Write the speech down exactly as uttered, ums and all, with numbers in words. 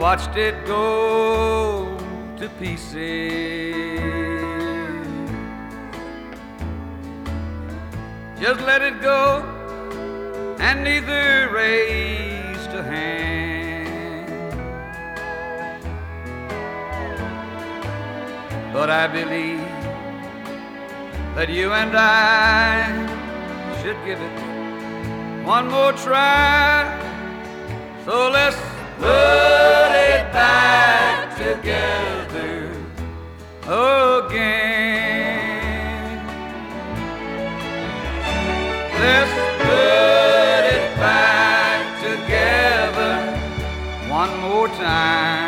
watched it go to pieces. Just let it go and neither raised a hand. But I believe that you and I should give it one more try. So let's love.